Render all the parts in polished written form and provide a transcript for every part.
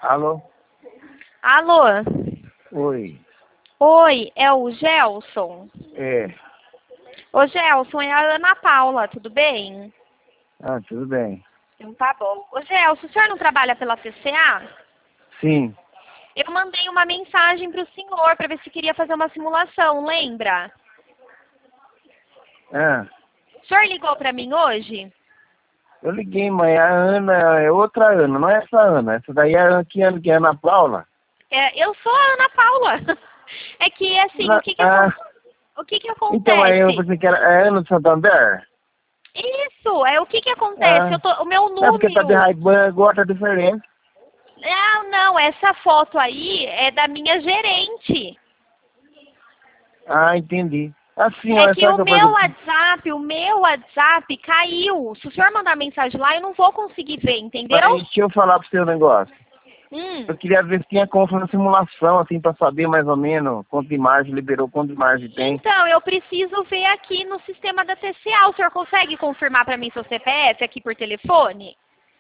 Alô? Alô? Oi. Oi, é o Gelson? É. Ô Gelson, é a Ana Paula, tudo bem? Ah, tudo bem. Então tá bom. Ô Gelson, o senhor não trabalha pela TCA? Sim. Eu mandei uma mensagem pro senhor para ver se queria fazer uma simulação, lembra? Ah, O senhor ligou para mim hoje? eu liguei, mãe. A Ana é outra Ana, não é essa Ana. Essa daí é que ano que é Ana Paula? Eu sou a Ana Paula. É que assim, o que que Então, aí eu acontece? pensei que era Ana do Santander. Isso, o que que acontece? Ah, O meu é porque tá de número. Ray-Ban, agora tá diferente. Não, essa foto aí é da minha gerente. Ah, entendi. Assim, É olha, que sabe o que eu faço? o meu WhatsApp caiu. Se o senhor mandar mensagem lá, eu não vou conseguir ver, entendeu? Mas deixa eu falar pro seu negócio. Hum. Eu queria ver se tinha como fazer uma simulação, assim, pra saber mais ou menos quanto de margem liberou, quanto de margem tem. Então, eu preciso ver aqui no sistema da TCA. O senhor consegue confirmar para mim seu CPF aqui por telefone?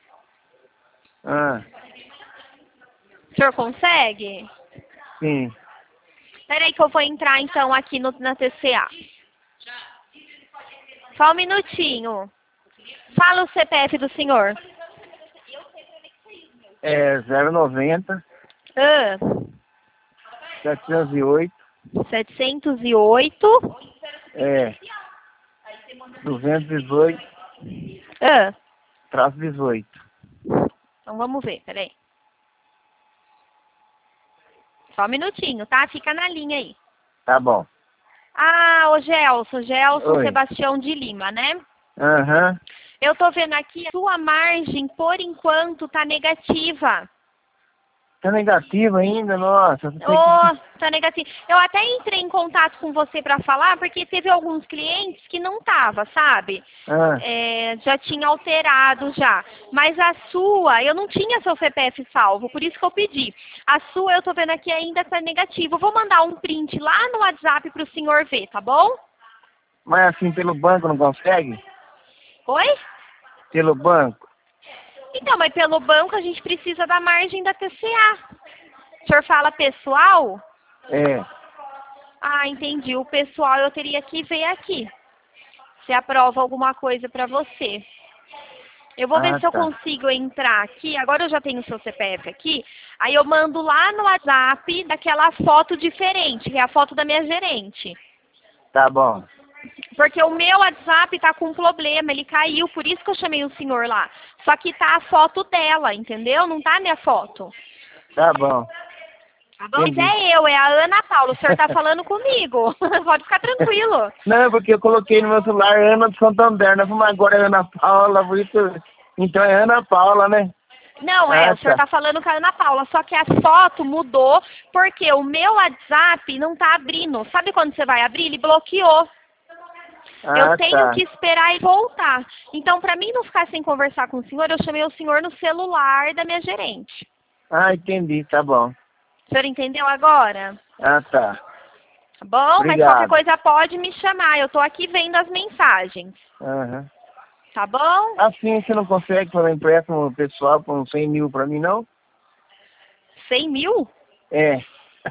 Ah, O senhor consegue? sim. Peraí que eu vou entrar então aqui na TCA. Só um minutinho. Fala o CPF do senhor. É 090 Ah, 708 708. é 218 Ah, traço 18. então vamos ver, peraí. Só um minutinho, tá? Fica na linha aí. Tá bom. Ah, o Gelson Oi. Sebastião de Lima, né? Aham. Eu tô vendo aqui, a sua margem, por enquanto, tá negativa. Tá negativo ainda? Nossa, você tem que... Tá negativo. Eu até entrei em contato com você para falar, porque teve alguns clientes que não tava, sabe? Ah, Já tinha alterado já. Mas a sua, eu não tinha seu CPF salvo, por isso que eu pedi. A sua, eu tô vendo aqui, ainda tá negativo. Eu vou mandar um print lá no WhatsApp pro senhor ver, tá bom? mas assim, pelo banco não consegue? Oi? Pelo banco? Então, mas pelo banco a gente precisa da margem da TCA. O senhor fala pessoal? É. Ah, entendi. O pessoal eu teria que ver aqui. Se aprova alguma coisa para você. Eu vou ver Ah, se eu tá. consigo entrar aqui. Agora eu já tenho o seu CPF aqui. Aí eu mando lá no WhatsApp daquela foto diferente, que é a foto da minha gerente. Tá bom. Porque o meu WhatsApp tá com um problema, ele caiu, por isso que eu chamei o senhor lá. Só que tá a foto dela, entendeu? Não tá a minha foto. Tá bom. Tá bom? Mas Entendi. é a Ana Paula. O senhor tá falando comigo. Pode ficar tranquilo. Não, porque eu coloquei no meu celular Ana do Santander, né? Mas agora é Ana Paula, por isso... Então é Ana Paula, né? Não, Ah, o senhor tá. tá falando com a Ana Paula, só que a foto mudou porque o meu WhatsApp não tá abrindo. Sabe quando você vai abrir? Ele bloqueou. Eu Ah, tenho tá. que esperar e voltar. Então, para mim não ficar sem conversar com o senhor, eu chamei o senhor no celular da minha gerente. Ah, entendi, tá bom. O senhor entendeu agora? Ah, tá. Tá bom? Mas qualquer Obrigado. coisa pode me chamar. Eu tô aqui vendo as mensagens. Aham. Tá bom? Assim, você não consegue fazer empréstimo pessoal com 100 mil pra mim, não? 100 mil? É.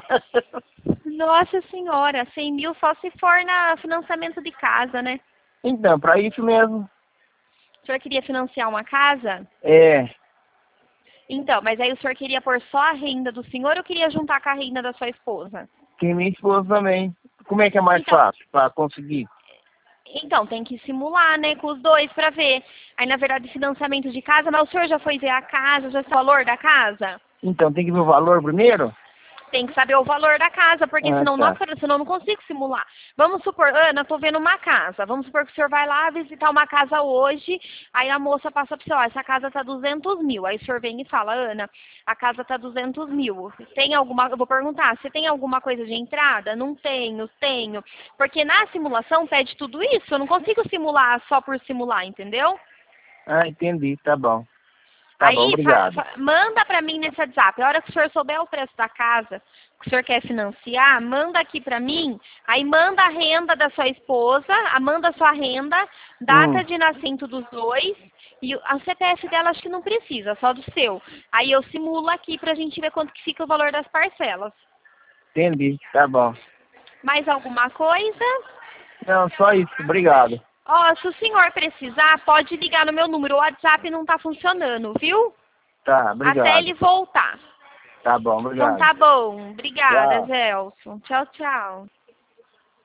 Nossa senhora, 100 mil só se for na financiamento de casa, né? Então, pra isso mesmo. O senhor queria financiar uma casa? É. Então, mas aí o senhor queria pôr só a renda do senhor ou queria juntar com a renda da sua esposa? Tem minha esposa também. Como é que é mais Então, fácil pra conseguir? tem que simular, né, com os dois pra ver. Aí, na verdade, financiamento de casa, mas o senhor já foi ver a casa, já sabe o valor da casa? Então, tem que ver o valor primeiro? Tem que saber o valor da casa, porque Ah, senão, tá. senão eu não consigo simular. Vamos supor, Ana, tô vendo uma casa. Vamos supor que o senhor vai lá visitar uma casa hoje, aí a moça passa para o senhor, essa casa tá 200 mil. Aí o senhor vem e fala, Ana, a casa tá 200 mil. Tem alguma, eu vou perguntar, você tem alguma coisa de entrada? Não tenho, tenho. Porque na simulação pede tudo isso, eu não consigo simular só por simular, entendeu? Ah, entendi, tá bom. Tá bom, Aí, obrigado. manda pra mim nesse WhatsApp. A hora que o senhor souber o preço da casa, que o senhor quer financiar, manda aqui pra mim. Aí manda a renda da sua esposa, manda a sua renda, data de nascimento dos dois. E a CPF dela acho que não precisa, só do seu. Aí eu simulo aqui pra gente ver quanto que fica o valor das parcelas. Entendi, tá bom. Mais alguma coisa? Não, só isso, obrigado. Ó, se o senhor precisar, pode ligar no meu número. O WhatsApp não tá funcionando, viu? Tá, obrigado. Até ele voltar. Tá bom, Então obrigado. tá bom. Obrigada, Tchau. Gelson. Tchau, tchau.